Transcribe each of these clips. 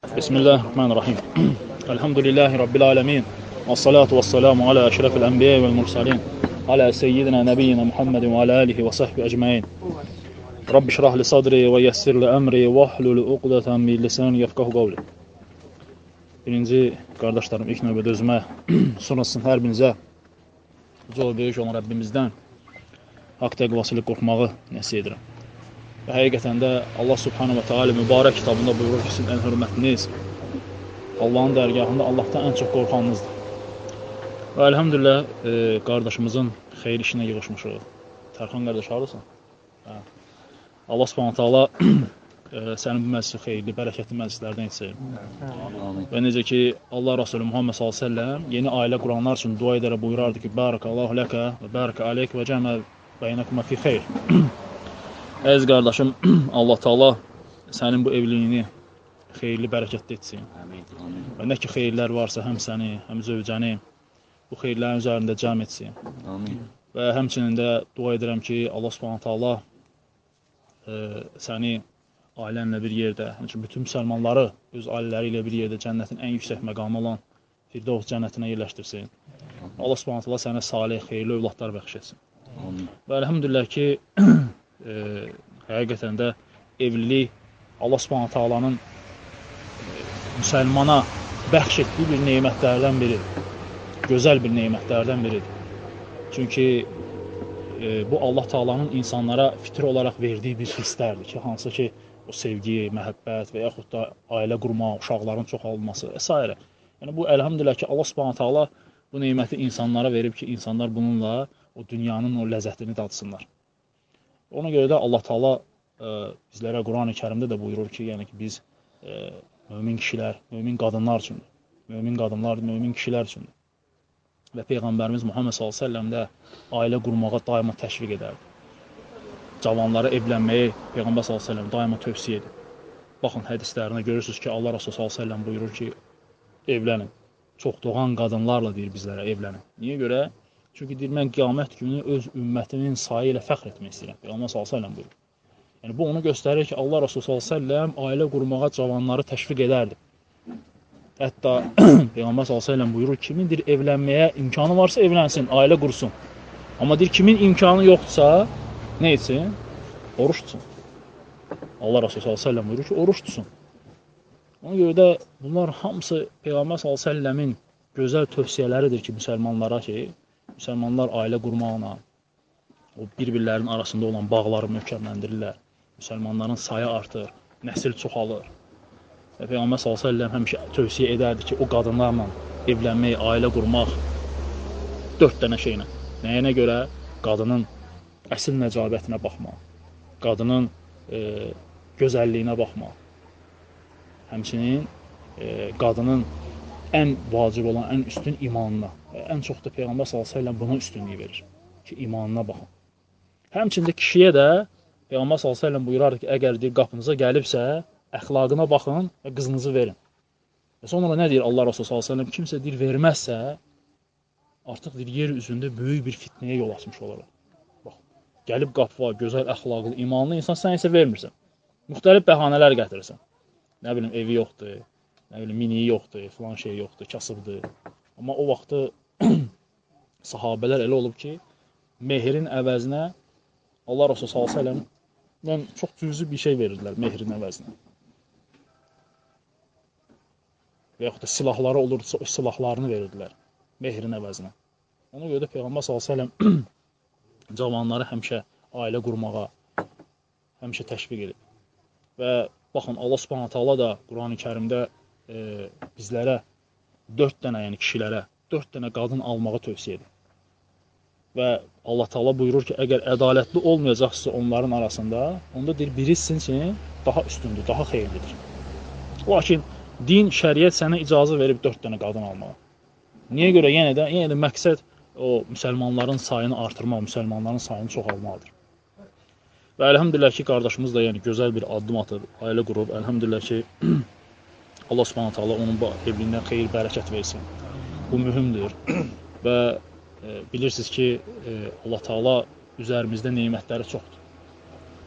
Bismillahirrahmanirrahim. Elhamdülillahi Rabbil alemin. Və salatu və salamu alə əşrəfil ənbiyə vəl mursalin. Alə seyyidina nəbiyyina Muhammedin və alə alihi və sahbi əcməin. Rabbi şrah li sadri və yəssir li əmri və hlul uqdatan min lisani yefqahu qavli. Birinci qardaşlarım, ilk növbədə özümə, sonrasında hər birinizə zor böyük olan Rəbbimizdən haqq təqvası ilə qorxmağı nəsihət edirəm. Və həqiqətən də Allah Subhanahu wa Taala mübarək kitabında buyurur ki, sizin ən hörmətliniz Allahın dərgahında Allahdan ən çox qorxanınızdır. Və elhamdülillah qardaşımızın xeyir işinə yığışmışıq. Tərxan qardaş, harısan? Allah Subhanahu wa Taala sənin bu məclisi xeyirli, bərəkətli məclislərdən etsin. Və necə ki Allah Resulü Muhammed sallallahu əleyhi və səlləm yeni ailə quranlar üçün dua edərək buyurardı ki, Barakallahu laka və baraka aleyk və cəmə beynəkuma fi xeyr. Əziz qardaşım, Allah Taala sənin bu evliliyini xeyirli, bərəkətli etsin. Və nə ki xeyirlər varsa, həm səni, həm zövcəni bu xeyirlərin üzərində cəm etsin. Və həmçinin də dua edirəm ki, Allah Subhanahu Taala səni ailənlə bir yerdə, bütün müsəlmanları öz ailələri ilə bir yerdə cənnətin ən yüksək məqamı olan Firdevs cənnətinə yerləşdirsin. Allah Subhanahu Taala sənə salih, xeyirli övladlar bəxş etsin. Və elhamdülillah ki, həqiqətən də evlilik Allah Subhanahu Taala'nın müsəlmana bəxş etdiyi bir nemətlərdən biridir. Gözəl bir nemətlərdən biridir. Çünki bu Allah Taala'nın insanlara fitri olaraq verdiyi bir hisslərdir ki, hansı ki o sevgi, məhəbbət və yaxud da ailə qurmaq, uşaqların çoxalması və s. Yəni bu elhamdülillah ki, Allah Subhanahu Taala bu neməti insanlara verib ki, insanlar bununla o dünyanın o ləzzətini dadsınlar. Ona görə də Allah Taala bizlərə Quran-ı Kərimdə də buyurur ki, yəni ki biz mömin kişilər, mömin qadınlar üçündür. Mömin qadınlar, mömin kişilər üçündür. Və Peyğəmbərimiz Muhammed sallallahu əleyhi və səlləm də ailə qurmağa daima təşviq edərdi. Cavanlara evlənməyi Peyğəmbər sallallahu əleyhi və səlləm daima tövsiyə edir. Baxın hədislərinə görürsüz ki, Allah Rəsulü sallallahu əleyhi və səlləm buyurur ki, evlənin. Çox doğan qadınlarla deyir bizlərə evlənin. Niyə görə? Çünki deyir, mən qiyamət günü öz ümmətimin sayı ilə fəxr etmək istəyirəm. Peyğəmbər sallallahu əleyhi və səlləm buyurur. Yəni bu onu göstərir ki, Allah Rəsulü sallallahu əleyhi və səlləm ailə qurmağa cavanları təşviq edərdi. Hətta Peyğəmbər sallallahu əleyhi və səlləm buyurur, kimin deyir evlənməyə imkanı varsa evlənsin, ailə qursun. Amma deyir, kimin imkanı yoxdursa, nə etsin? Oruç tutsun. Allah Rəsulü sallallahu əleyhi və səlləm buyurur ki, oruç tutsun. Ona görə də bunlar hamısı Peyğəmbər sallallahu əleyhi və səlləmin gözəl tövsiyələridir ki, müsəlmanlara ki, müsəlmanlar ailə qurmaqla, o bir-birlərinin arasında olan bağları möhkəmləndirirlər. Müsəlmanların sayı artır, nəsil çoxalır. Və Peyğəmbər sallallahu əleyhi və səlləm həmişə tövsiyə edərdi ki, o qadınlarla evlənmək, ailə qurmaq 4 dənə şeylə. Nəyinə görə? Qadının əsl nəcabətinə baxmaq, qadının gözəlliyinə baxmaq, həmçinin qadının ən vacib olan, ən üstün imanına. Ən çox da Peyğəmbər sallallahu əleyhi və səlləm buna üstünlük verir ki, imanına baxın. Həmçində kişiyə də Peyğəmbər sallallahu əleyhi və səlləm buyurardı ki, əgər deyir qapınıza gəlibsə, əxlaqına baxın və qızınızı verin. Və sonra nə deyir Allah Rəsulü sallallahu əleyhi və səlləm? Kimsə deyir verməzsə, artıq deyir yer üzündə böyük bir fitnəyə yol açmış olar. Bax, gəlib qapı var, gözəl əxlaqlı, imanlı insan, sən isə vermirsən. Müxtəlif bəhanələr gətirirsən. Nə bilim evi yoxdur, nə bilim miniyi yoxdur, filan şey yoxdur, kasıbdır. Amma o vaxtı sahabələr elə olub ki, mehrin əvəzinə Allah Rəsulü sallallahu əleyhi və səlləmdən çox cüzi bir şey verirdilər mehrin əvəzinə. Və yaxud da silahları olursa, o silahlarını verirdilər mehrin əvəzinə. Ona görə də Peyğəmbər sallallahu əleyhi və səlləm cavanları həmişə ailə qurmağa həmişə təşviq edib. Və baxın, Allah Subhanahu Taala da Quran-ı Kərimdə bizlərə 4 dənə, yəni kişilərə 4 dənə qadın almağı tövsiyə edir. Və Allah Taala buyurur ki, əgər ədalətli olmayacaqsa onların arasında, onda deyir, biri sizin üçün daha üstündür, daha xeyirlidir. Lakin din, şəriət sənə icazə verib 4 dənə qadın almağa. Niyə görə? Yenə də məqsəd o müsəlmanların sayını artırmaq, müsəlmanların sayını çoxalmaqdır. Və elhamdülillah ki, qardaşımız da yəni gözəl bir addım atıb, ailə qurub, elhamdülillah ki, Allah Subhanahu Taala onun evliliyindən xeyir, bərəkət versin. Bu mühümdür və bilirsiniz ki, Allah Taala üzərimizdə nemətləri çoxdur.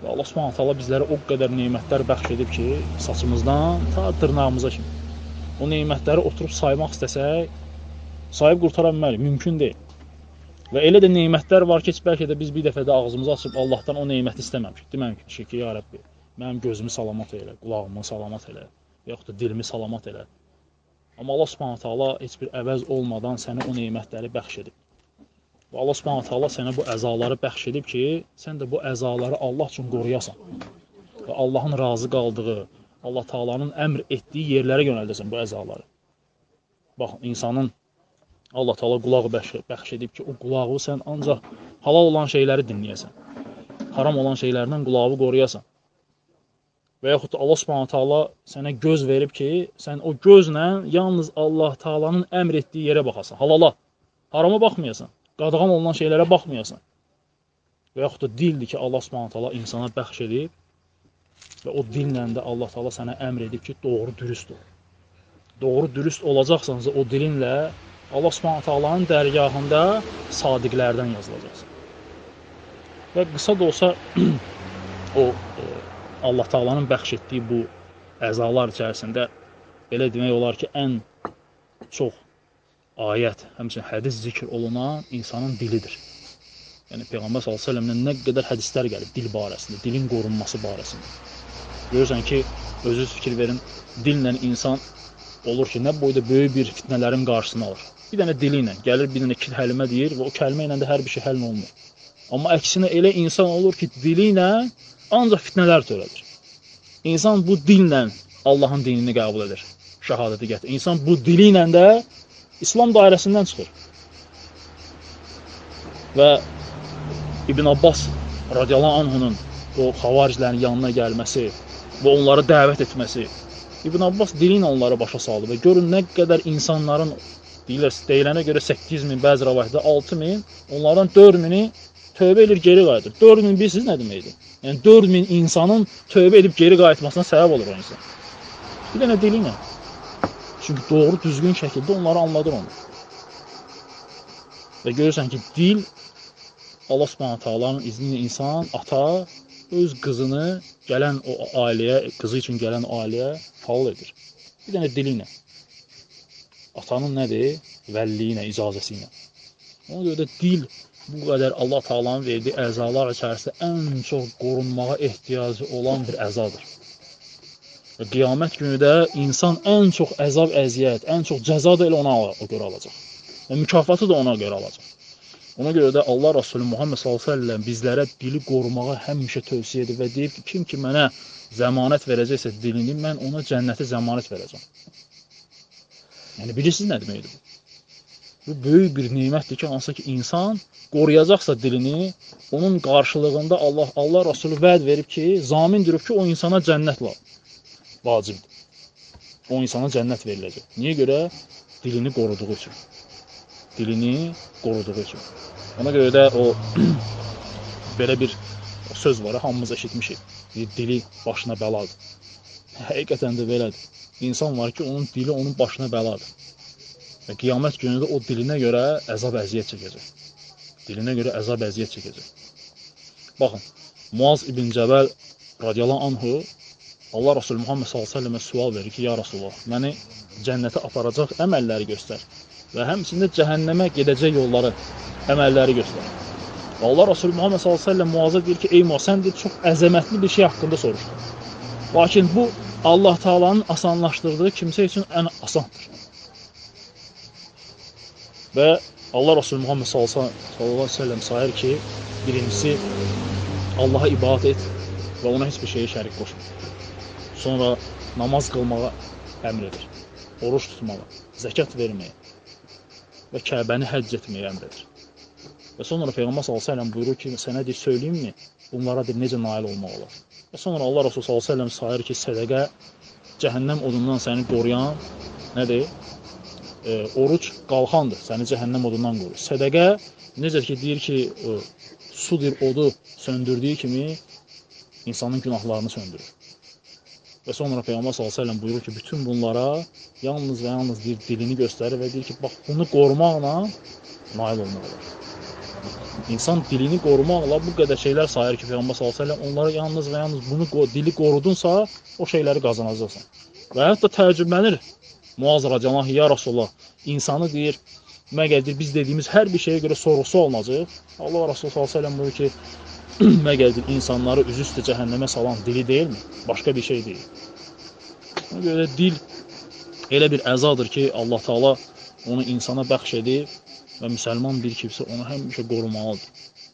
Və Allah Subhanahu taala bizlərə o qədər nemətlər bəxş edib ki, saçımızdan ta dırnağımıza kimi. O nemətləri oturub saymaq istəsək, sayıb qurtara bilmərik, mümkün deyil. Və elə də nemətlər var ki, bəlkə də biz bir dəfə də ağzımızı açıb Allahdan o neməti istəməmişik. Deməmişik ki, ya Rəbbi, mənim gözümü salamat elə, qulağımı salamat elə, yaxud da dilimi salamat elə. Amma Allah Subhanahu taala heç bir əvəz olmadan sənə o nemətləri bəxş edib. Və Allah Subhanahu taala sənə bu əzaları bəxş edib ki, sən də bu əzaları Allah üçün qoruyasan. Və Allahın razı qaldığı, Allah Taala'nın əmr etdiyi yerlərə yönəldəsən bu əzaları. Bax, insanın Allah Taala qulağı bəxş edib ki, o qulağı sən ancaq halal olan şeyləri dinləyəsən. Haram olan şeylərdən qulağı qoruyasan. Və yaxud da Allah Subhanahu taala sənə göz verib ki, sən o gözlə yalnız Allah Taala'nın əmr etdiyi yerə baxasan, halala. Harama baxmayasan, qadağan olunan şeylərə baxmayasan. Və yaxud da dildir ki, Allah Subhanahu taala insana bəxş edib və o dillə də Allah Taala sənə əmr edib ki, doğru dürüst ol. Doğru dürüst olacaqsansa o dilinlə Allah Subhanahu taala'nın dərgahında sadiqlərdən yazılacaqsan. Və qısa da olsa o Allah Taala'nın bəxş etdiyi bu əzalar içərisində belə demək olar ki, ən çox ayət, həmçinin hədis zikr olunan insanın dilidir. Yəni Peyğəmbər sallallahu əleyhi və səlləmdən nə qədər hədislər gəlib dil barəsində, dilin qorunması barəsində. Görürsən ki, özünüz fikir verin, dillə insan olur ki, nə boyda böyük bir fitnələrin qarşısını alır. Bir dənə dili ilə gəlir, bir dənə iki kəlmə deyir və o kəlmə ilə də hər bir şey həll olunur. Amma əksinə elə insan olur ki, dili ilə ancaq fitnələr törədir. İnsan bu dillə Allahın dinini qəbul edir, şəhadəti gətirir. İnsan bu dili ilə də İslam dairəsindən çıxır. Və İbn Abbas radiyallahu anhunun o xavariclərin yanına gəlməsi və onları dəvət etməsi, İbn Abbas dili ilə onları başa saldı və görün nə qədər insanların deyilənə görə 8.000, bəzi rəvayətdə 6.000, onlardan 4.000-i tövbə edir, geri qayıdır. 4.000 bilirsiniz nə deməkdir? Yəni 4.000 insanın tövbə edib geri qayıtmasına səbəb olur o insan. Bir dənə dili ilə. Çünki doğru, düzgün şəkildə onları anladır onu. Və görürsən ki, dil Allah Subhanahu taala'nın izni ilə insan, ata öz qızını gələn o ailəyə, qızı üçün gələn ailəyə halal edir. Bir dənə dili ilə. Atanın nədir? Vəlliyi ilə, icazəsi ilə. Ona görə də dil bu qədər Allah Taala'nın verdiyi əzalar içərisində ən çox qorunmağa ehtiyacı olan bir əzadır. Və qiyamət günü də insan ən çox əzab, əziyyət, ən çox cəza da elə ona görə alacaq. Və mükafatı da ona görə alacaq. Ona görə də Allah Rasulü Muhammed s.ə.v bizlərə dili qorumağa həmişə tövsiyə edir və deyib ki, kim ki mənə zəmanət verəcəksə dilini, mən ona cənnəti zəmanət verəcəm. Yəni, bilirsiniz nə deməkdir bu? Bu böyük bir nimətdir ki, hansı ki, insan qoruyacaqsa dilini, onun qarşılığında Allah Rasulü vəd verib ki, zamin durub ki, o insana cənnət vacibdir. O insana cənnət veriləcək. Niyə görə? Dilini qoruduğu üçün. Dilini qoruduğu üçün. Ona görə də o belə bir söz var, hamımız eşitmişik. Dili başına bəladır. Həqiqətən də belədir. İnsan var ki, onun dili onun başına bəladır. Və qiyamət günü də o dilinə görə əzab əziyyət çəkəcək. Dilinə görə əzab əziyyət çəkəcək. Baxın, Muaz ibn Cəbəl radiyallahu anhu Allah Rasulü Muhammed s.ə.və sual verir ki, ya Rasulullah, məni cənnətə aparacaq əməlləri göstər və həmçində cəhənnəmə gedəcək yolları, əməlləri göstər. Və Allah Rasulü Muhammed s.ə.və Muaz'a deyir ki, ey Muaz, sən deyir, çox əzəmətli bir şey haqqında soruşdur. Lakin bu, Allah Taala'nın asanlaşdırdığı kimsə üçün ən asandır. Və Allah Rasulü Muhammed s.ə.v sayır ki, birincisi, Allaha ibadət et və ona heç bir şeyə şərik qoşma. Sonra namaz qılmağa əmr edir, oruç tutmağa, zəkat verməyə və Kəbəni həcc etməyə əmr edir. Və sonra Peyğəmbər s.ə.v buyurur ki, sənə deyir, söyləyimmi, bunlara deyir, necə nail olmaq olar? Və sonra Allah Rasulü s.ə.v sayır ki, sədəqə cəhənnəm odundan səni qoruyan, nədir? Oruç qalxandır, səni cəhənnəm odundan qorur. Sədəqə, necə ki, deyir ki, sudur, odu söndürdüyü kimi insanın günahlarını söndürür. Və sonra Peyğəmbər s.ə.v buyurur ki, bütün bunlara yalnız və yalnız dilini göstərir və deyir ki, bax, bunu qorumaqla nail olmaq olar. İnsan dilini qorumaqla bu qədər şeylər sayır ki, Peyğəmbər sallallahu əleyhi və səlləm onlara yalnız və yalnız bunu dili qorudunsa, o şeyləri qazanacaqsan. Və hətta təəccüblənir Muaz radiyallahu anh, ya Rasulullah, insanı deyir, məgər deyir, biz dediyimiz hər bir şeyə görə sorğusu olunacaq. Allah Rasulullah sallallahu əleyhi və səlləm buyurur ki, məgər deyir, insanları üzü üstə cəhənnəmə salan dili deyilmi? Başqa bir şey deyil. Ona görə dil elə bir əzadır ki, Allah Taala onu insana bəxş edib və müsəlman bir kimsə onu həmişə qorumalıdır.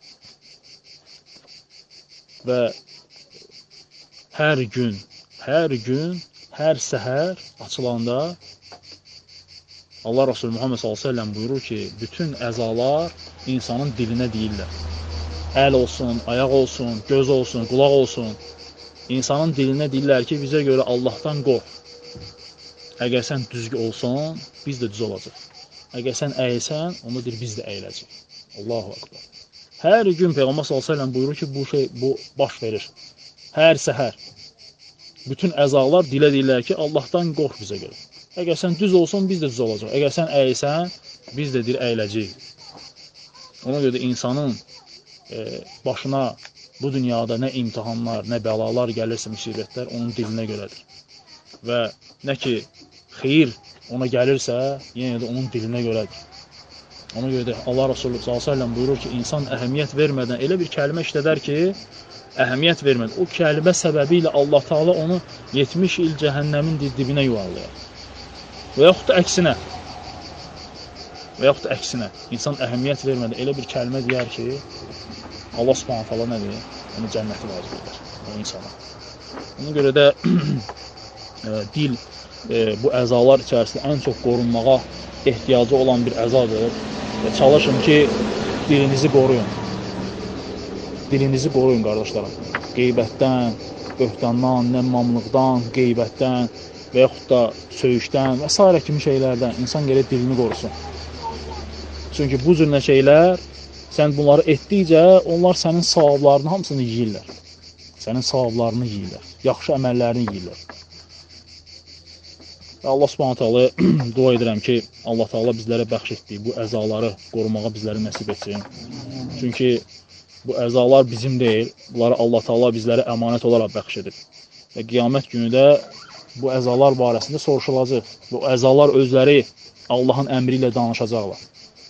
Və hər gün, hər səhər açılanda Allah Resulü Muhammed sallallahu əleyhi və səlləm buyurur ki, bütün əzalar insanın dilinə deyirlər. Əl olsun, ayaq olsun, göz olsun, qulaq olsun. İnsanın dilinə deyirlər ki, bizə görə Allahdan qorx. Əgər sən düzgün olsan, biz də düz olacaq. Əgər sən əyilsən, onu deyir, biz də əyiləcək. Allahu akbar. Hər gün Peyğəmbər sallallahu əleyhi və səlləm buyurur ki, bu baş verir. Hər səhər. Bütün əzalar dilə deyirlər ki, Allahdan qorx bizə görə. Əgər sən düz olsan, biz də düz olacaq. Əgər sən əyilsən, biz də deyir, əyiləcəyik. Ona görə də insanın başına bu dünyada nə imtihanlar, nə bəlalar gəlirsə, müsibətlər onun dilinə görədir. Və nə ki, xeyir ona gəlirsə, yenə də onun dilinə görədir. Ona görə də Allah Resulü sallallahu əleyhi və səlləm buyurur ki, insan əhəmiyyət vermədən elə bir kəlmə işlədər ki, əhəmiyyət vermədən, o kəlmə səbəbi ilə Allah Taala onu 70 il cəhənnəmin dibinə yuvarlayar. Və yaxud da əksinə, insan əhəmiyyət vermədən elə bir kəlmə deyər ki, Allah Subhanahu taala nə deyir? Onu cənnəti vacib edər o insana. Ona görə də dil bu əzalar içərisində ən çox qorunmağa ehtiyacı olan bir əzadır. Çalışın ki, dilinizi qoruyun. Dilinizi qoruyun, qardaşlarım. Qeybətdən, böhtandan, nəmmamlıqdan, qeybətdən və yaxud da söyüşdən və s. kimi şeylərdən insan gəlib dilini qorusun. Çünki bu cür şeylər, sən bunları etdikcə, onlar sənin savablarını hamısını yeyirlər. Sənin savablarını yeyirlər. Yaxşı əməllərini yeyirlər. Və Allah Subhanahu taala dua edirəm ki, Allah Taala bizlərə bəxş etdiyi bu əzaları qorumağa bizləri nəsib etsin. Çünki bu əzalar bizim deyil, bunları Allah Taala bizlərə əmanət olaraq bəxş edib. Və qiyamət günü də bu əzalar barəsində soruşulacaq. Bu əzalar özləri Allahın əmri ilə danışacaqlar.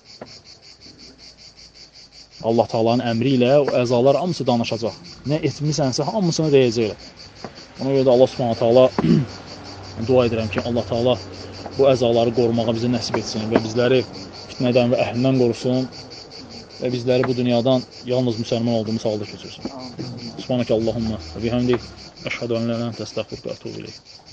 Allah Taala'nın əmri ilə o əzalar hamısı danışacaq. Nə etmisənsə hamısını deyəcəklər. Ona görə də Allah Subhanahu taala dua edirəm ki, Allah Taala bu əzaları qorumağa bizə nəsib etsin və bizləri fitnədən və əhlindən qorusun və bizləri bu dünyadan yalnız müsəlman olduğumuz halda keçirsin. Subhanəkə Allahumma və bihamdik, əşhədu ən la ilahə illə əntə, əstəğfiruka və etûbu ileyk.